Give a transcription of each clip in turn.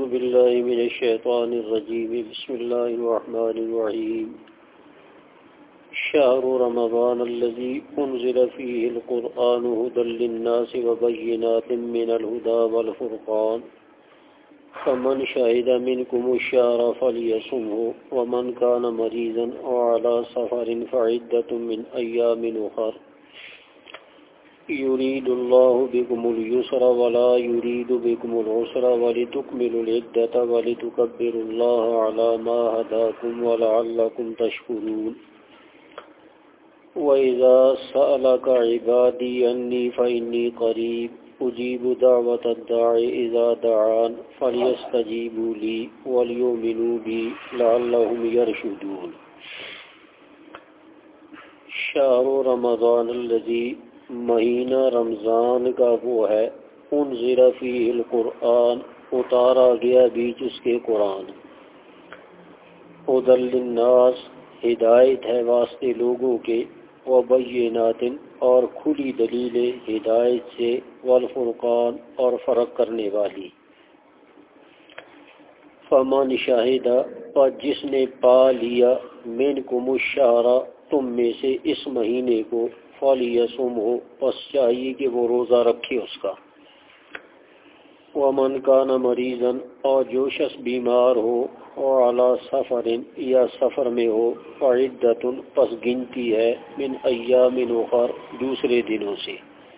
بالله من الشيطان الرجيم بسم الله الرحمن الرحيم شهر رمضان الذي أنزل فيه القرآن هدى للناس وبينات من الهدى والفرقان فمن شهد منكم الشهر فليصمه ومن كان مريضا أو على سفر فعدة من أيام أخر يريد الله بكم اليسر ولا يريد بكم العسر ولتكملوا العدة ولتكبروا الله على ما هداكم ولعلكم تشكرون وإذا سألك عبادي أني فإني قريب أجيب دعوة الداعي إذا دعان فليستجيبوا لي وليؤمنوا بي لعلهم يرشدون شهر رمضان الذي مہینہ رمضان کا وہ ہے انزل فیہ القرآن اتارا گیا بیچ اس کے قرآن ہدی للناس ہدایت ہے واسطے لوگوں کے وبینات اور کھلی دلیلیں ہدایت سے والفرقان اور فرق کرنے والی فمن شاہد پر جس نے پا لیا منکم الشہر تم میں سے اس مہینے کو فَلْيَصُمْهُ پس چاہیے کہ وہ روزہ رکھے اس کا وَمَنْ كَانَ مَرِيضًا اور جو شخص بیمار ہو اور عَلَى سَفَرٍ یا سفر میں ہو فَعِدَّةٌ پس گنتی ہے من ایام اخر دوسرے دنوں سے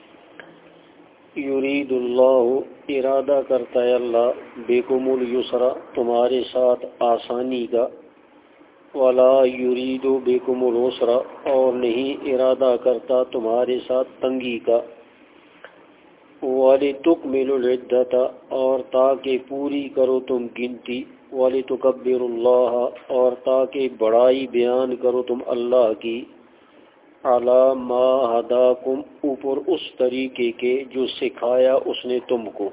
یرید اللہ ارادہ کرتا ہے اللہ بکم الیسر تمہارے ساتھ آسانی کا ولا یرید بکم العسر اور نہیں ارادہ کرتا تمہارے ساتھ تنگی کا وَلِتُكْمِلُوا الْعِدَّةَ اور تاکہ پوری کرو تم گنتی وَلِتُكَبِّرُوا اللَّهَ اور تاکہ بڑائی بیان کرو تم اللہ کی عَلَى مَا هَدَاكُمْ اوپر اس طریقے کے جو سکھایا اس نے تم کو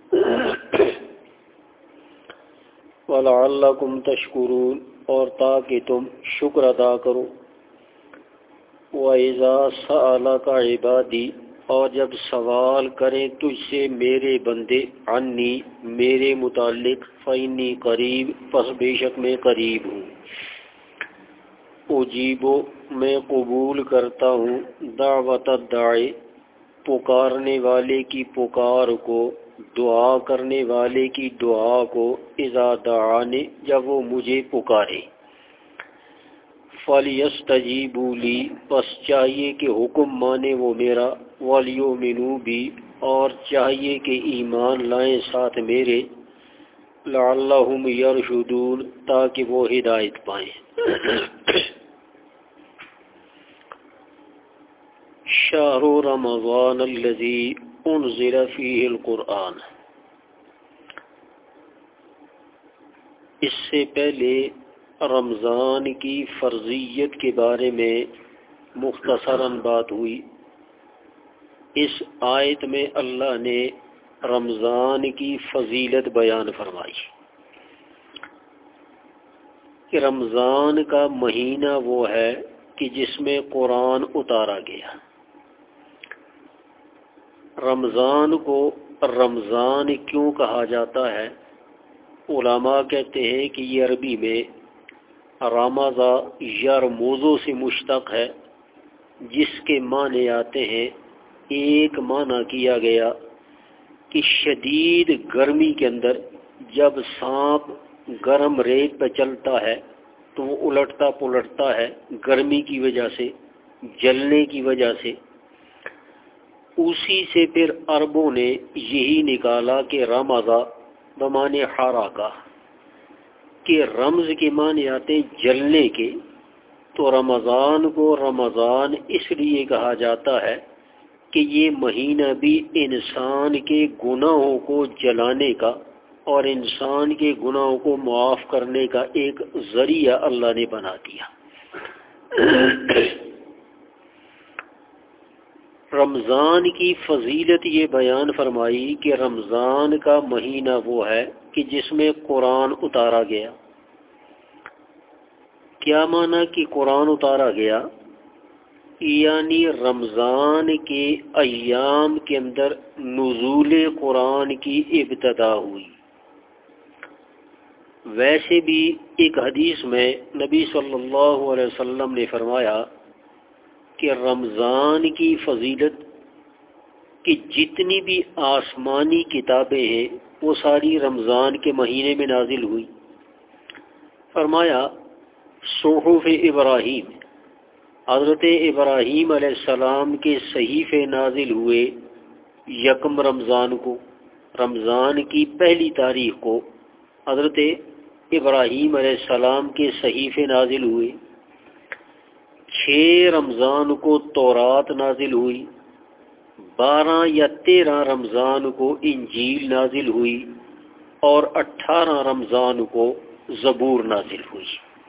وَلَعَلَّكُمْ تَشْكُرُونَ اور تاکہ تم شکر ادا کرو وَإِذَا سَأَلَكَ عِبَادِي اور جب سوال کریں تجھ سے میرے بندے عنی میرے متعلق فإنی قریب پس بے شک میں قریب ہوں اجیبو میں قبول کرتا ہوں دعوت الداعی پکارنے والے کی پکار کو دعا کرنے والے کی دعا کو اذا دعانی جب وہ مجھے پکارے فَلْيَسْتَجِيبُوا لِي پس چاہیے کہ حکم مانے وہ میرا وَلْيُؤْمِنُوا بِي اور چاہیے کہ ایمان لائیں ساتھ میرے لَعَلَّهُمْ يَرْشُدُونَ تاکہ وہ ہدایت پائیں شہر رمضان الذی انزل فیہ القرآن اس سے پہلے رمضان کی فرضیت کے بارے میں مختصراً بات ہوئی اس آیت میں اللہ نے رمضان کی فضیلت بیان فرمائی کہ رمضان کا مہینہ وہ ہے کہ جس میں قرآن اتارا گیا رمضان کو رمضان کیوں کہا جاتا ہے علماء کہتے ہیں کہ یہ عربی میں رمضا یرموزو سے مشتق ہے جس کے معنی آتے ہیں ایک معنی کیا گیا کہ شدید گرمی کے اندر جب سانپ گرم ریت پہ چلتا ہے تو وہ الٹتا پلٹتا ہے گرمی کی وجہ سے جلنے کی وجہ سے اسی سے پھر عربوں نے یہی نکالا کہ رمضا بمعنی حراکہ کہ رمز کے معنی آتے جلنے کے تو رمضان کو رمضان اس لیے کہا جاتا ہے کہ یہ مہینہ بھی انسان کے گناہوں کو جلانے کا اور انسان کے گناہوں کو معاف کرنے کا ایک ذریعہ اللہ نے بنا دیا رمضان کی فضیلت یہ بیان فرمائی کہ رمضان کا مہینہ وہ ہے کہ جس میں قرآن اتارا گیا کیا معنی کہ قرآن اتارا گیا یعنی رمضان کے ایام کے اندر نزول قرآن کی ابتدا ہوئی ویسے بھی ایک حدیث میں نبی صلی اللہ علیہ وسلم نے فرمایا کہ رمضان کی فضیلت کی جتنی بھی آسمانی کتابیں ہیں وہ ساری رمضان کے مہینے میں نازل ہوئی۔ فرمایا صحف ابراہیم، حضرت ابراہیم علیہ السلام کے صحیفے نازل ہوئے یکم رمضان کو، رمضان کی پہلی تاریخ کو حضرت ابراہیم علیہ السلام کے صحیفے نازل ہوئے۔ 6 رمضان کو تورات نازل ہوئی، 12 یا 13 رمضان کو انجیل نازل ہوئی، اور 18 رمضان کو زبور نازل ہوئی۔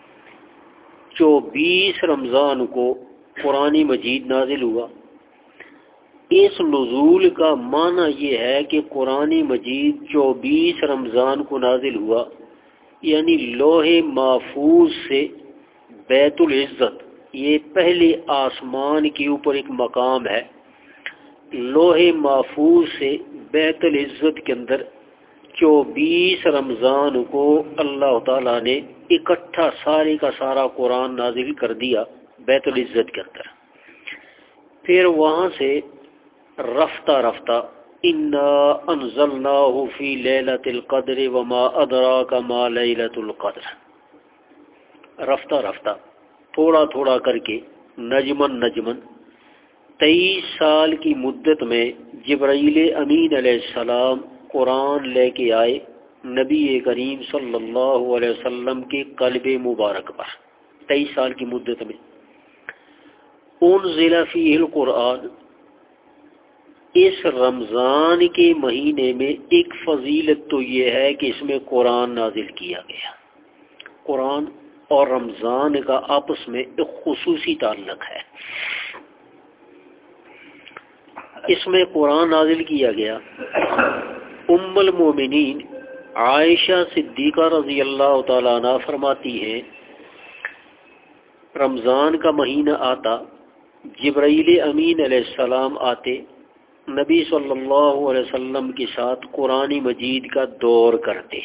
24 رمضان کو قرآن مجید نازل ہوا۔ اس نزول کا معنی یہ ہے کہ قرآن مجید 24 رمضان کو نازل ہوا، یعنی لوح محفوظ سے بیت العزت، یہ پہلے آسمان کے اوپر ایک مقام ہے، لوح محفوظ سے بیت العزت کے اندر 24 رمضان کو اللہ تعالیٰ نے اکٹھا سارے کا سارا قرآن نازل کر دیا بیت العزت کے اندر۔ پھر وہاں سے رفتہ رفتہ انا انزلناہ فی لیلۃ القدر وما ادراک ما لیلۃ القدر، رفتہ رفتہ تھوڑا تھوڑا کر کے نجمن نجمن 23 سال کی مدت میں جبرائیل امین علیہ السلام قرآن لے کے آئے نبی کریم صلی اللہ علیہ وسلم کے قلب مبارک پر۔ 23 سال کی مدت میں انزل فیہ القرآن، اس رمضان کے مہینے میں ایک فضیلت تو یہ ہے کہ اس میں قرآن نازل کیا گیا۔ قرآن اور رمضان کا آپس میں ایک خصوصی تعلق ہے۔ اس میں قرآن نازل کیا گیا۔ ام المومنین عائشہ صدیقہ رضی اللہ تعالیٰ عنہ فرماتی ہیں رمضان کا مہینہ آتا، جبرائیل امین علیہ السلام آتے، نبی صلی اللہ علیہ وسلم کے ساتھ قرآن مجید کا دور کرتے،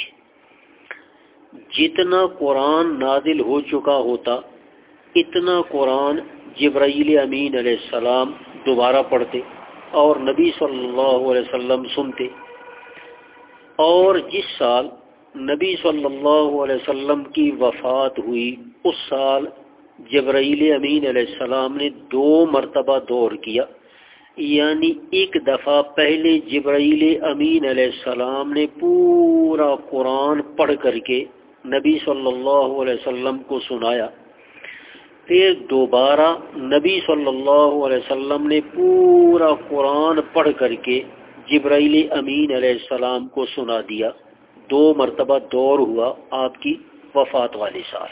جتنا قرآن نازل ہو چکا ہوتا اتنا قرآن جبرائیل امین علیہ السلام دوبارہ پڑھتے اور نبی صلی اللہ علیہ وسلم سنتے۔ اور جس سال نبی صلی اللہ علیہ وسلم کی وفات ہوئی اس سال جبرائیل امین علیہ السلام نے 2 مرتبہ دور کیا، یعنی ایک دفعہ پہلے جبرائیل امین علیہ السلام نے پورا قرآن پڑھ کر کے نبی صلی اللہ علیہ وسلم کو سنایا، پھر دوبارہ نبی صلی اللہ علیہ وسلم نے پورا قرآن پڑھ کر کے جبرائیل امین علیہ السلام کو سنا دیا۔ 2 مرتبہ دور ہوا آپ کی وفات والے سال۔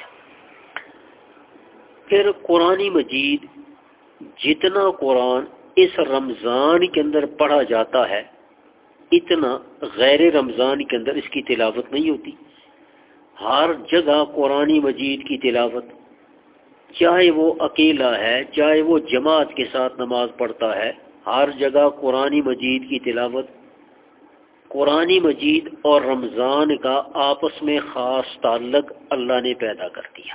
پھر قرآن مجید، جتنا قرآن اس رمضان کے اندر پڑھا جاتا ہے اتنا غیر رمضان کے اندر اس کی تلاوت نہیں ہوتی۔ ہر جگہ قرآن مجید کی تلاوت، چاہے وہ اکیلا ہے چاہے وہ جماعت کے ساتھ نماز پڑھتا ہے، ہر جگہ قرآن مجید کی تلاوت۔ قرآن مجید اور رمضان کا آپس میں خاص تعلق اللہ نے پیدا کر دیا۔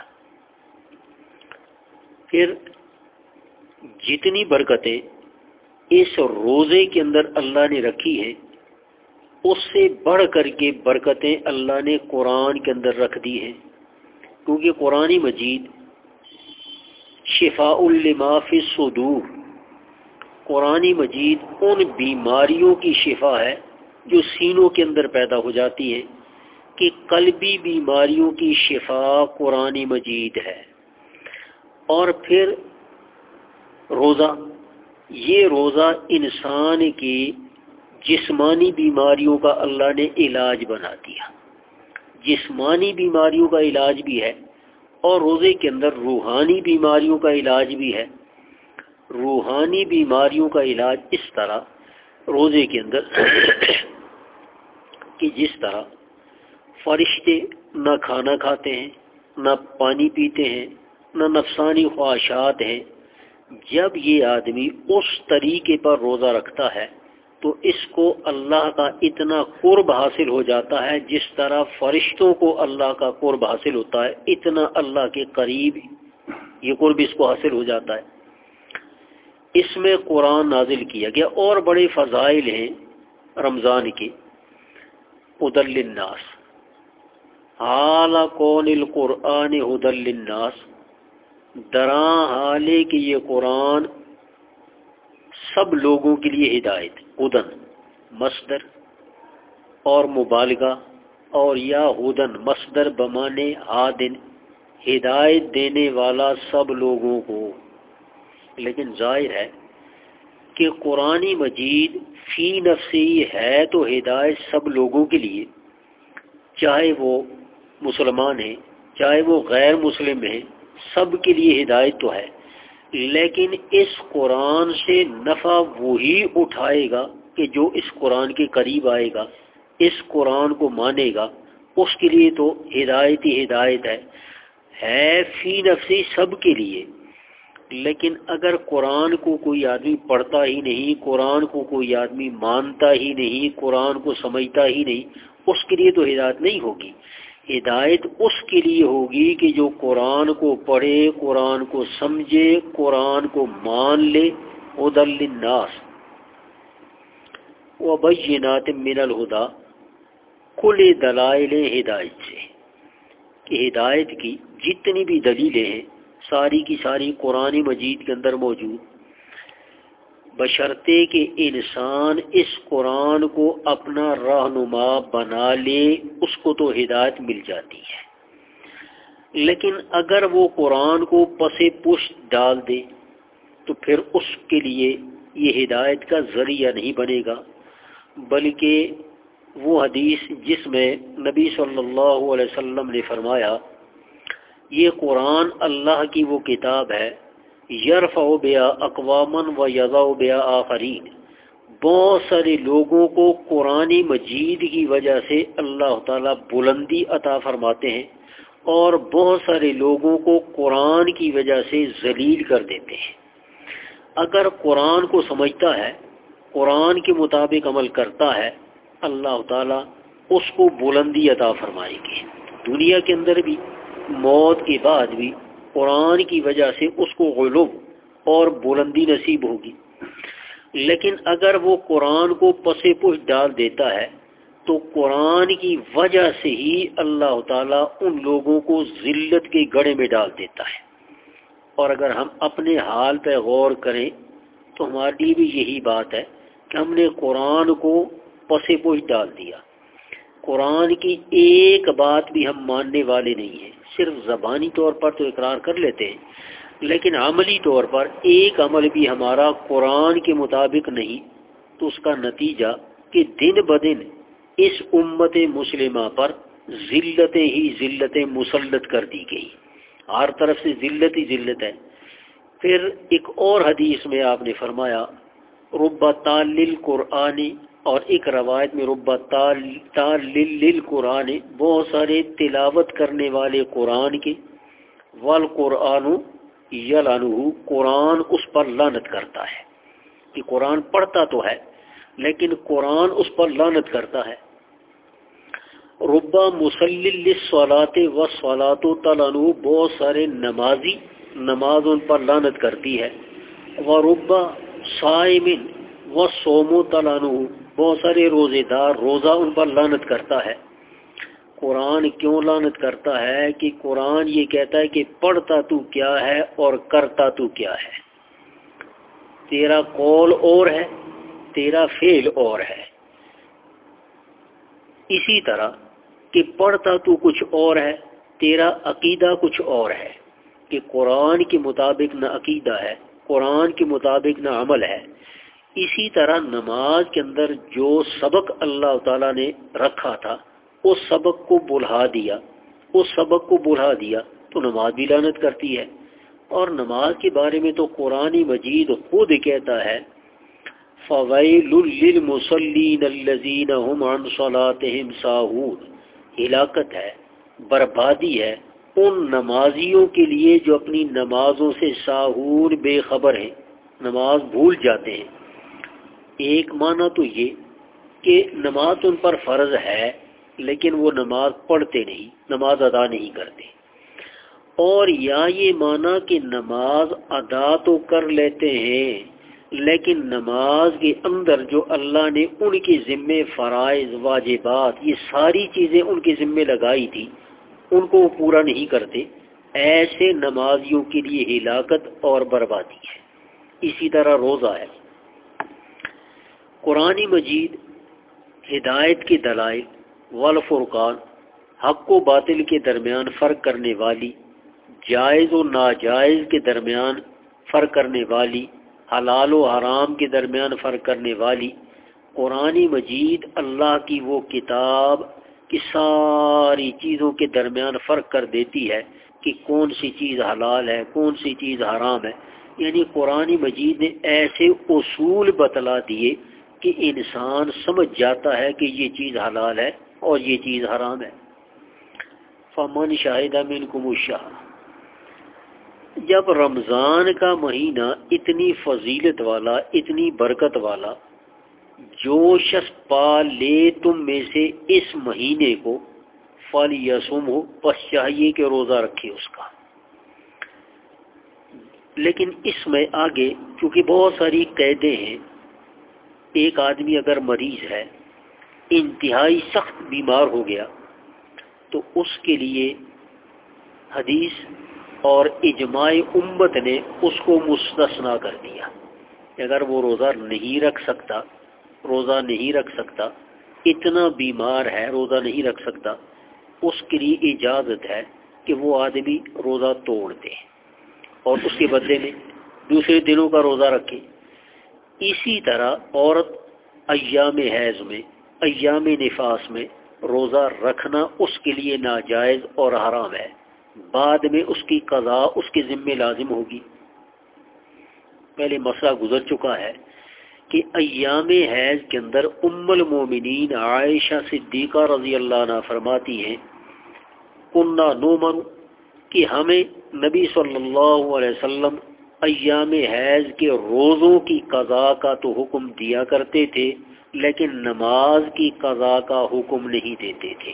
پھر جتنی برکتیں اس روزے کے اندر اللہ نے رکھی ہیں اس سے بڑھ کر کے برکتیں اللہ نے قرآن کے اندر رکھ دی ہیں، کیونکہ قرآن مجید شفاء لما فی الصدور، قرآن مجید ان بیماریوں کی شفا ہے جو سینوں کے اندر پیدا ہو جاتی ہیں، کہ قلبی بیماریوں کی شفا قرآن مجید ہے۔ اور پھر روزہ، یہ روزہ انسان کی جسمانی بیماریوں کا اللہ نے علاج بنا دیا، جسمانی بیماریوں کا علاج بھی ہے اور روزے کے اندر روحانی بیماریوں کا علاج بھی ہے۔ روحانی بیماریوں کا علاج اس طرح روزے کے اندر کہ جس طرح فرشتے نہ کھانا کھاتے ہیں، نہ پانی پیتے ہیں، نہ نفسانی خواہشات ہیں، جب یہ آدمی اس طریقے پر روزہ رکھتا ہے تو اس کو اللہ کا اتنا قرب حاصل ہو جاتا ہے جس طرح فرشتوں کو اللہ کا قرب حاصل ہوتا ہے، اتنا اللہ کے قریب یہ قرب اس کو حاصل ہو جاتا ہے۔ اس میں قرآن نازل کیا گیا، اور بڑے فضائل ہیں رمضان کے۔ ہدی للناس، حال کون القرآن ہدی للناس، دراں حالے کہ یہ قرآن سب لوگوں کے لیے ہدایت، ہدن مصدر اور مبالغہ، اور یا ہدن مصدر بمانے ہادن، ہدایت دینے والا سب لوگوں کو۔ لیکن ظاہر ہے کہ قرآن مجید فی نفسی ہے تو ہدایت سب لوگوں کے لیے، چاہے وہ مسلمان ہیں چاہے وہ غیر مسلم ہیں، سب کے لیے ہدایت تو ہے، لیکن اس قرآن سے نفع وہی اٹھائے گا کہ جو اس قرآن کے قریب آئے گا، اس قرآن کو مانے گا، اس کے لیے تو ہدایت ہی ہدایت ہے فی نفسی سب کے لیے۔ لیکن اگر قرآن کو کوئی آدمی پڑھتا ہی نہیں، قرآن کو کوئی آدمی مانتا ہی نہیں، قرآن کو سمجھتا ہی نہیں، اس کے لیے تو ہدایت نہیں ہوگی۔ ہدایت اس کے لیے ہوگی کہ جو قرآن کو پڑھے، قرآن کو سمجھے، قرآن کو مان لے۔ ہدی للناس وبینات من الہدی، کھلے دلائل ہدایت سے، کہ ہدایت کی جتنی بھی دلیلیں ہیں ساری کی ساری قرآن مجید کے اندر موجود، بشرطے کہ انسان اس قرآن کو اپنا رہنما بنا لے، اس کو تو ہدایت مل جاتی ہے۔ لیکن اگر وہ قرآن کو پس پشت ڈال دے تو پھر اس کے لیے یہ ہدایت کا ذریعہ نہیں بنے گا، بلکہ وہ حدیث جس میں نبی صلی اللہ علیہ وسلم نے فرمایا یہ قرآن اللہ کی وہ کتاب ہے، یرفع بہا اقواما و یضع بہا آخرین، بہت سارے لوگوں کو قرآن مجید کی وجہ سے اللہ تعالیٰ بلندی عطا فرماتے ہیں، اور بہت سارے لوگوں کو قرآن کی وجہ سے ذلیل کر دیتے ہیں۔ اگر قرآن کو سمجھتا ہے، قرآن کے مطابق عمل کرتا ہے، اللہ تعالیٰ اس کو بلندی عطا فرمائے گی، دنیا کے اندر بھی موت کے بعد بھی قرآن کی وجہ سے اس کو غلب اور بلندی نصیب ہوگی۔ لیکن اگر وہ قرآن کو پس پشت ڈال دیتا ہے تو قرآن کی وجہ سے ہی اللہ تعالیٰ ان لوگوں کو ذلت کے گڑھے میں ڈال دیتا ہے۔ اور اگر ہم اپنے حال پہ غور کریں تو ہمارے لیے بھی یہی بات ہے کہ ہم نے قرآن کو پس پشت ڈال دیا، قرآن کی ایک بات بھی ہم ماننے والے نہیں ہیں، صرف زبانی طور پر تو اقرار کر لیتے ہیں، لیکن عملی طور پر ایک عمل بھی ہمارا قرآن کے مطابق نہیں، تو اس کا نتیجہ کہ دن بدن اس امت مسلمہ پر ذلتیں ہی ذلتیں مسلط کر دی گئی، ہر طرف سے ذلت ہی ذلت ہے۔ پھر ایک اور حدیث میں آپ نے فرمایا رب تال قرآن، اور ایک روایت میں رب تال للقرآن، بہت سارے تلاوت کرنے والے قرآن کے، والقرآن یلعنہ، قرآن اس پر لعنت کرتا ہے، کہ قرآن پڑھتا تو ہے لیکن قرآن اس پر لعنت کرتا ہے۔ رب مصلی للصلاۃ والصلاۃ تلعنہ، بہت سارے نمازی، نماز ان پر لعنت کرتی ہے۔ ورب صائم والصوم تلعنہ، بہت سارے روزے دار، روزہ ان پر لعنت کرتا ہے۔ قرآن کیوں لعنت کرتا ہے؟ کہ قرآن یہ کہتا ہے کہ پڑھتا تو کیا ہے اور کرتا تو کیا ہے، تیرا قول اور ہے، تیرا فعل اور ہے۔ اسی طرح کہ پڑھتا تو کچھ اور ہے، تیرا عقیدہ کچھ اور ہے، کہ قرآن کے مطابق نہ عقیدہ ہے، قرآن کے مطابق نہ عمل ہے۔ اسی طرح نماز کے اندر جو سبق اللہ تعالیٰ نے رکھا تھا اس سبق کو بھلا دیا، اس سبق کو بھلا دیا تو نماز بھی لعنت کرتی ہے۔ اور نماز کے بارے میں تو قرآن مجید خود کہتا ہے فَوَيْلٌ لِّلْمُصَلِّينَ الَّذِينَ هُمْ عَنْ صَلَاتِهِمْ سَاهُونَ، ہلاکت ہے، بربادی ہے ان نمازیوں کے لیے جو اپنی نمازوں سے ساہون، بے خبر ہیں، نماز بھول جاتے ہیں۔ ایک معنی تو یہ کہ نماز ان پر فرض ہے لیکن وہ نماز پڑھتے نہیں، نماز ادا نہیں کرتے، اور یا یہ معنی کہ نماز ادا تو کر لیتے ہیں لیکن نماز کے اندر جو اللہ نے ان کے ذمے فرائض واجبات یہ ساری چیزیں ان کے ذمے لگائی تھی ان کو وہ پورا نہیں کرتے، ایسے نمازیوں کے لیے ہلاکت اور بربادی ہے۔ اسی طرح روزہ ہے۔ قرآن مجید ہدایت کے دلائل والفرقان، حق و باطل کے درمیان فرق کرنے والی، جائز و ناجائز کے درمیان فرق کرنے والی، حلال و حرام کے درمیان فرق کرنے والی، قرآن مجید اللہ کی وہ کتاب کی ساری چیزوں کے درمیان فرق کر دیتی ہے کہ کون سی چیز حلال ہے کون سی چیز حرام ہے۔ یعنی قرآن مجید نے ایسے اصول بتلا دیے کہ انسان سمجھ جاتا ہے کہ یہ چیز حلال ہے اور یہ چیز حرام ہے۔ فمن شاہد منکم الشہر، جب رمضان کا مہینہ اتنی فضیلت والا اتنی برکت والا، جو شخص پا لے تم میں سے اس مہینے کو، فلیصمہ، پس چاہیے کہ روزہ رکھے اس کا۔ لیکن اس میں آگے چونکہ بہت ساری قیدیں ہیں، ایک آدمی اگر مریض ہے، انتہائی سخت بیمار ہو گیا، تو اس کے لیے حدیث اور اجماع امت نے اس کو مستثنا کر دیا۔ اگر وہ روزہ نہیں رکھ سکتا، اتنا بیمار ہے روزہ نہیں رکھ سکتا، اس کے لیے اجازت ہے کہ وہ آدمی روزہ توڑ دے اور اس کے بدلے میں دوسرے دنوں کا روزہ رکھے۔ اسی طرح عورت ایام حیض میں، ایام نفاس میں روزہ رکھنا اس کے لیے ناجائز اور حرام ہے، بعد میں اس کی قضا اس کے ذمہ لازم ہوگی۔ پہلے مسئلہ گزر چکا ہے کہ ایام حیض کے اندر ام المومنین عائشہ صدیقہ رضی اللہ عنہ فرماتی ہیں، کننا نؤمر، کہ ہمیں نبی صلی اللہ علیہ وسلم ایام حیض کے روزوں کی قضا کا تو حکم دیا کرتے تھے لیکن نماز کی قضا کا حکم نہیں دیتے تھے۔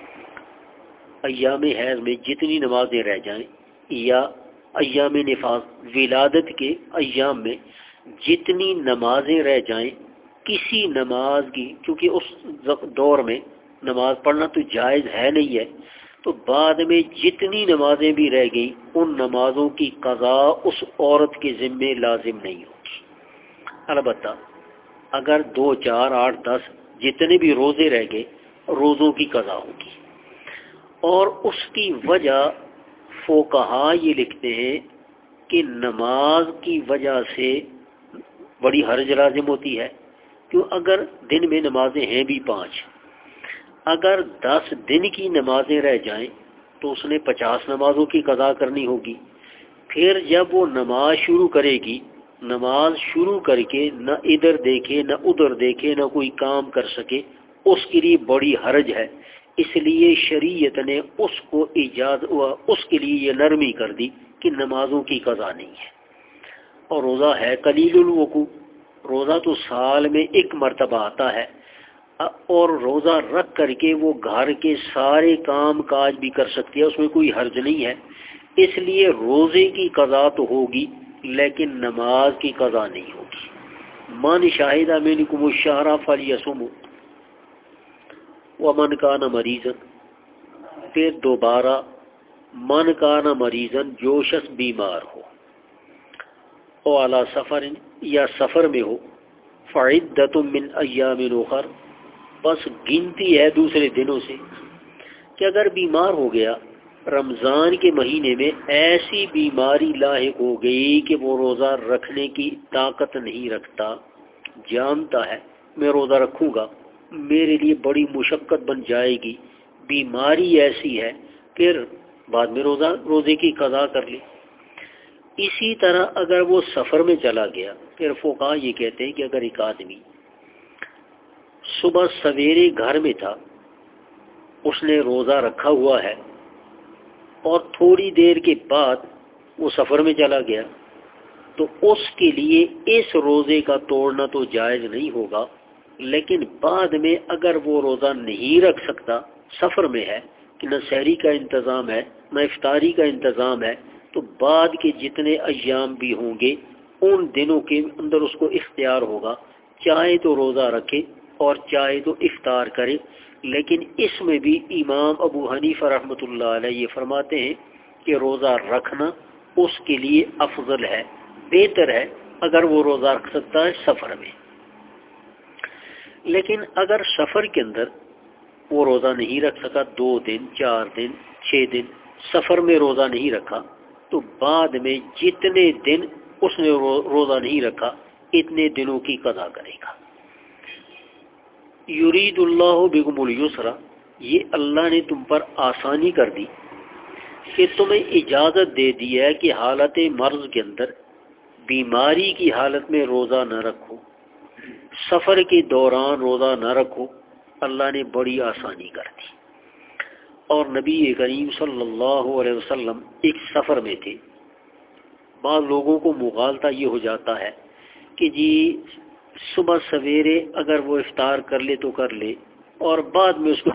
ایام حیض میں جتنی نمازیں رہ جائیں یا ایام نفاس ولادت کے ایام میں جتنی نمازیں رہ جائیں، کسی نماز کی، کیونکہ اس دور میں نماز پڑھنا تو جائز ہے نہیں ہے، تو بعد میں جتنی نمازیں بھی رہ گئی ان نمازوں کی قضا اس عورت کے ذمے لازم نہیں ہوگی۔ البتہ اگر 2 4 8 10 جتنے بھی روزے رہ گئے روزوں کی قضا ہوگی، اور اس کی وجہ فقہا یہ لکھتے ہیں کہ نماز کی وجہ سے بڑی حرج لازم ہوتی ہے، کیوں اگر دن میں نمازیں ہیں بھی 5، اگر 10 دن کی نمازیں رہ جائیں تو اس نے 50 نمازوں کی قضا کرنی ہوگی۔ پھر جب وہ نماز شروع کرے گی، نماز شروع کر کے نہ ادھر دیکھے نہ ادھر دیکھے نہ کوئی کام کر سکے، اس کے لیے بڑی حرج ہے، اس لیے شریعت نے اس کے لیے یہ نرمی کر دی کہ نمازوں کی قضا نہیں ہے۔ اور روزہ ہے قلیل الوقوع، روزہ تو سال میں 1 مرتبہ آتا ہے، اور روزہ رکھ کر کے وہ گھر کے سارے کام کاج بھی کر سکتی ہے، اس میں کوئی حرج نہیں ہے، اس لیے روزے کی قضا تو ہوگی لیکن نماز کی قضا نہیں ہوگی۔ من شاہد منکم الشہر فلیصمہ ومن کان مریضا، پھر دوبارہ من کان مریضا، جو شخص بیمار ہو، او علی سفر، یا سفر میں ہو، فعدۃ من ایام اخر، بس گنتی ہے دوسرے دنوں سے۔ کہ اگر بیمار ہو گیا رمضان کے مہینے میں، ایسی بیماری لاحق ہو گئی کہ وہ روزہ رکھنے کی طاقت نہیں رکھتا، جانتا ہے میں روزہ رکھوں گا میرے لیے بڑی مشقت بن جائے گی، بیماری ایسی ہے، پھر بعد میں روزے کی قضا کر لے۔ اسی طرح اگر وہ سفر میں چلا گیا، پھر فقہا یہ کہتے ہیں کہ اگر ایک آدمی صبح سویرے گھر میں تھا، اس نے روزہ رکھا ہوا ہے، اور تھوڑی دیر کے بعد وہ سفر میں چلا گیا، تو اس کے لیے اس روزے کا توڑنا تو جائز نہیں ہوگا، لیکن بعد میں اگر وہ روزہ نہیں رکھ سکتا، سفر میں ہے کہ نہ سحری کا انتظام ہے نہ افطاری کا انتظام ہے، تو بعد کے جتنے ایام بھی ہوں گے ان دنوں کے اندر اس کو اختیار ہوگا، چاہے تو روزہ رکھے اور چاہے تو افطار کرے۔ لیکن اس میں بھی امام ابو حنیفہ رحمۃ اللہ علیہ یہ فرماتے ہیں کہ روزہ رکھنا اس کے لیے افضل ہے، بہتر ہے اگر وہ روزہ رکھ سکتا ہے سفر میں۔ لیکن اگر سفر کے اندر وہ روزہ نہیں رکھ سکا، 2 دن 4 دن 6 دن سفر میں روزہ نہیں رکھا، تو بعد میں جتنے دن اس نے روزہ نہیں رکھا اتنے دنوں کی قضا کرے گا۔ یرید اللہ بکم الیسر، یہ اللہ نے تم پر آسانی کر دی کہ تمہیں اجازت دے دی ہے کہ حالت مرض کے اندر، بیماری کی حالت میں روزہ نہ رکھو، سفر کے دوران روزہ نہ رکھو، اللہ نے بڑی آسانی کر دی۔ اور نبی کریم صلی اللہ علیہ وسلم ایک سفر میں تھے، بعض لوگوں کو مغالطہ یہ ہو جاتا ہے کہ جی صبح سویرے اگر وہ افطار کر لے تو کر لے، اور بعد میں اس کو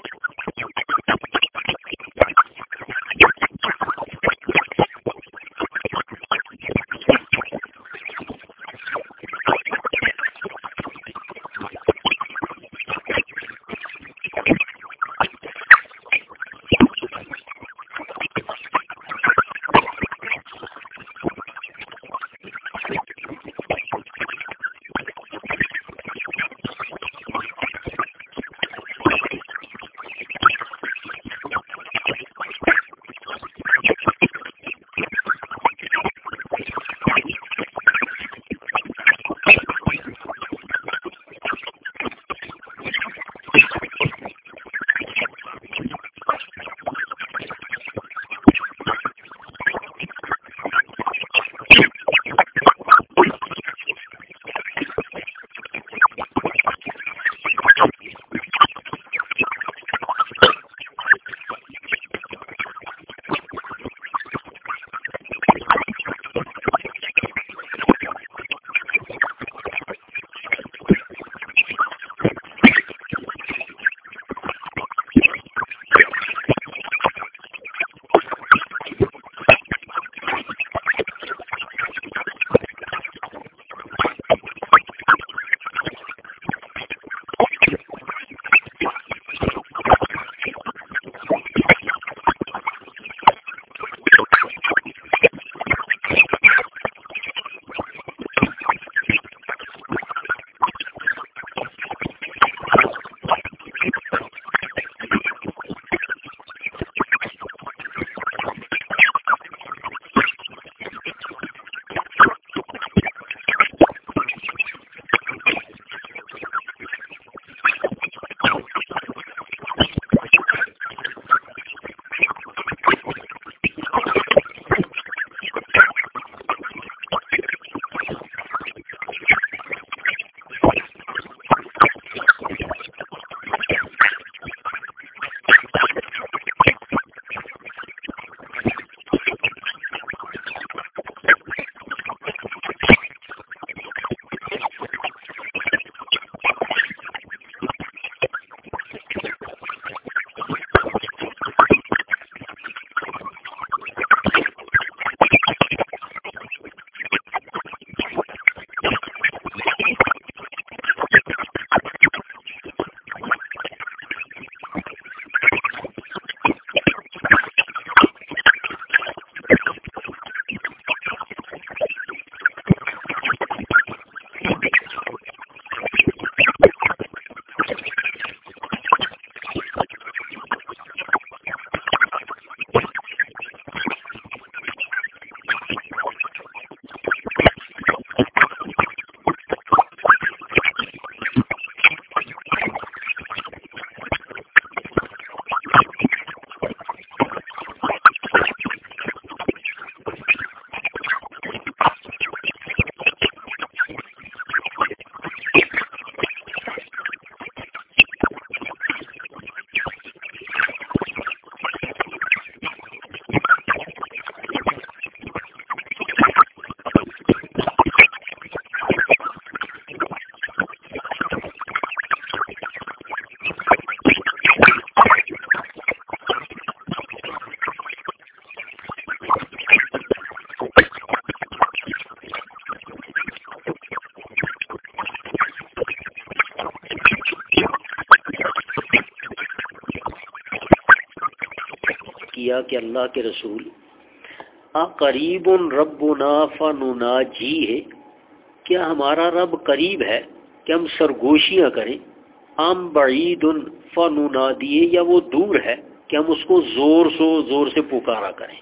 کیا کہ اللہ کے رسول اقریب ربنا فنناجی ہے، کیا ہمارا رب قریب ہے کہ ہم سرگوشیاں کریں، ام بعید فننادیے، یا وہ دور ہے کہ ہم اس کو زور سے پکارا کریں۔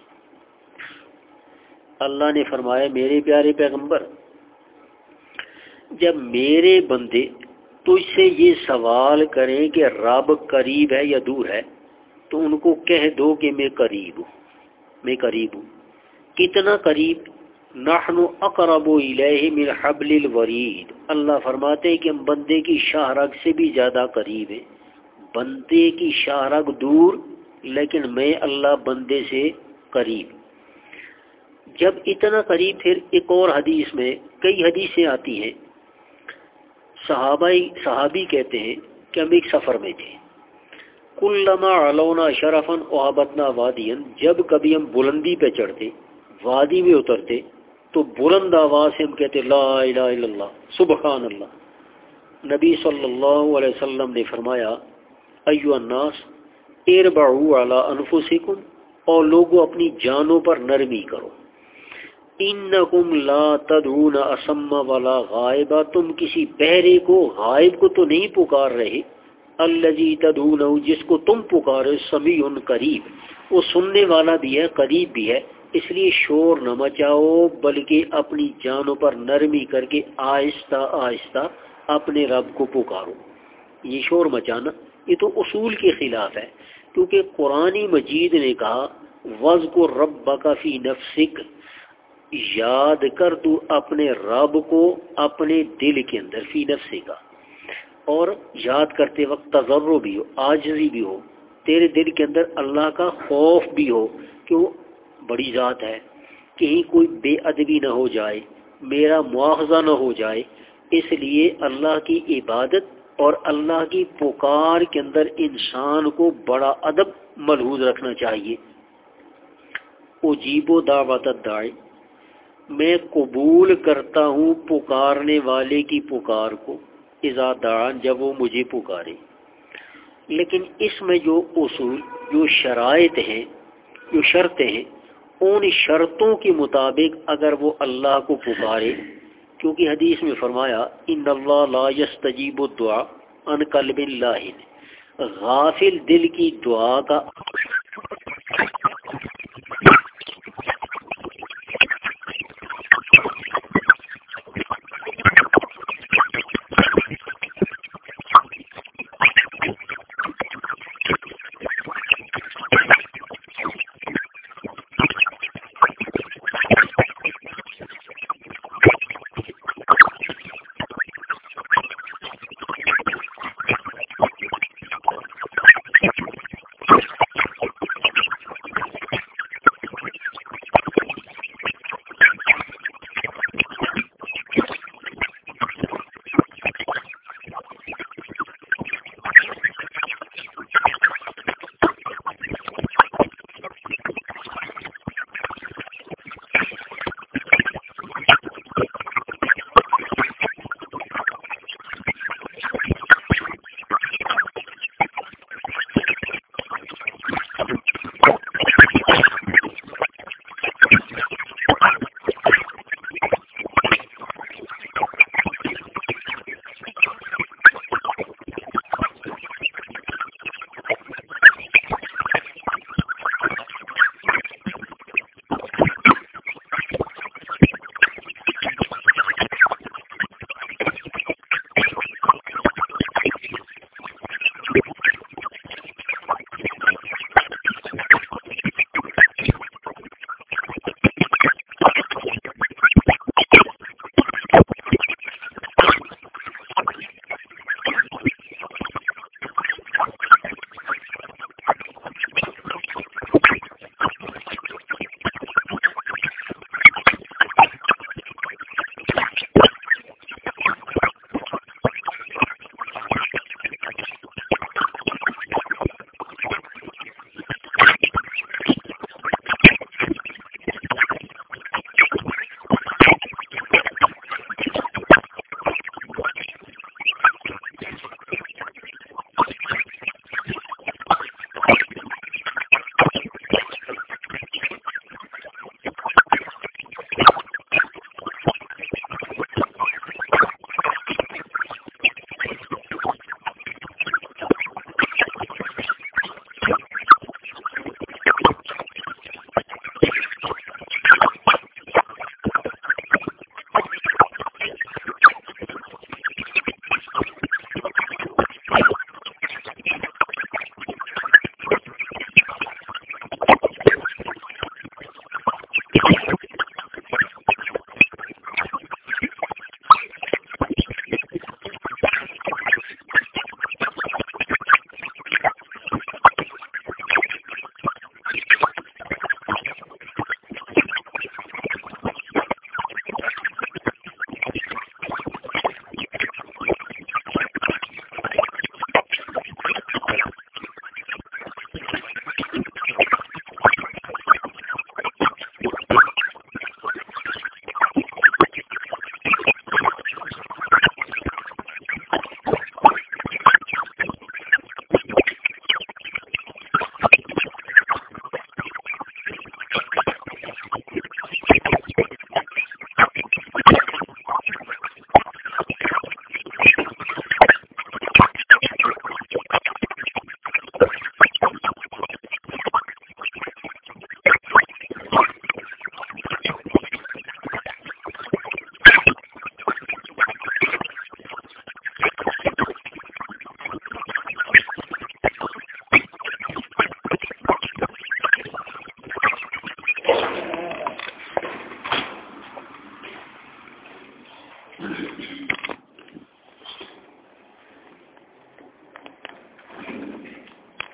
اللہ نے فرمایا میرے پیارے پیغمبر، جب میرے بندے تو اس سے یہ سوال کریں کہ رب قریب ہے یا دور ہے، تو ان کو کہہ دو کہ میں قریب ہوں۔ کتنا قریب؟ نحن اقرب الیہ من حبل الورید، اللہ فرماتے ہیں کہ ہم بندے کی شاہ رگ سے بھی زیادہ قریب ہیں۔ بندے کی شاہ رگ دور، لیکن میں اللہ بندے سے قریب۔ جب اتنا قریب، پھر ایک اور حدیث میں کئی حدیثیں آتی ہیں، صحابی کہتے ہیں کہ ہم ایک سفر میں تھے، کلما علونا شرفا احبتنا وادیا، جب کبھی ہم بلندی پہ چڑھتے، وادی میں اترتے، تو بلند آواز سے ہم کہتے لا الہ الا اللہ، سبحان اللہ۔ نبی صلی اللہ علیہ وسلم نے فرمایا ایھا الناس اربعوا علی انفسکم، اور لوگوں اپنی جانوں پر نرمی کرو، انکم لا تدعون اصم ولا غائبا، تم کسی بہرے کو، غائب کو تو نہیں پکار رہے، الذی تدعونہ، جس کو تم پکارے، سمیع قریب، وہ سننے والا بھی ہے، قریب بھی ہے، اس لیے شور نہ مچاؤ، بلکہ اپنی جانوں پر نرمی کر کے آہستہ آہستہ اپنے رب کو پکارو۔ یہ شور مچانا یہ تو اصول کے خلاف ہے، کیونکہ قرآن مجید نے کہا وَاذْكُرْ رَبَّكَ فِي نَفْسِكَ، یاد کر تو اپنے رب کو اپنے دل کے اندر، فی نفسی کا، اور یاد کرتے وقت تضرع بھی ہو، عاجزی بھی ہو، تیرے دل کے اندر اللہ کا خوف بھی ہو کہ وہ بڑی ذات ہے، کہیں کوئی بے ادبی نہ ہو جائے، میرا مواخذہ نہ ہو جائے، اس لیے اللہ کی عبادت اور اللہ کی پکار کے اندر انسان کو بڑا ادب ملحوظ رکھنا چاہیے۔ اجیب و دعوت الداعی، میں قبول کرتا ہوں پکارنے والے کی پکار کو، اذا دعان، جب وہ مجھے پکارے۔ لیکن اس میں جو اصول، جو شرائط ہیں، جو شرطیں ہیں، ان شرطوں کے مطابق اگر وہ اللہ کو پکارے، کیونکہ حدیث میں فرمایا ان اللہ لا یستجیب الدعاء عن قلب لاہن، غافل دل کی دعا کا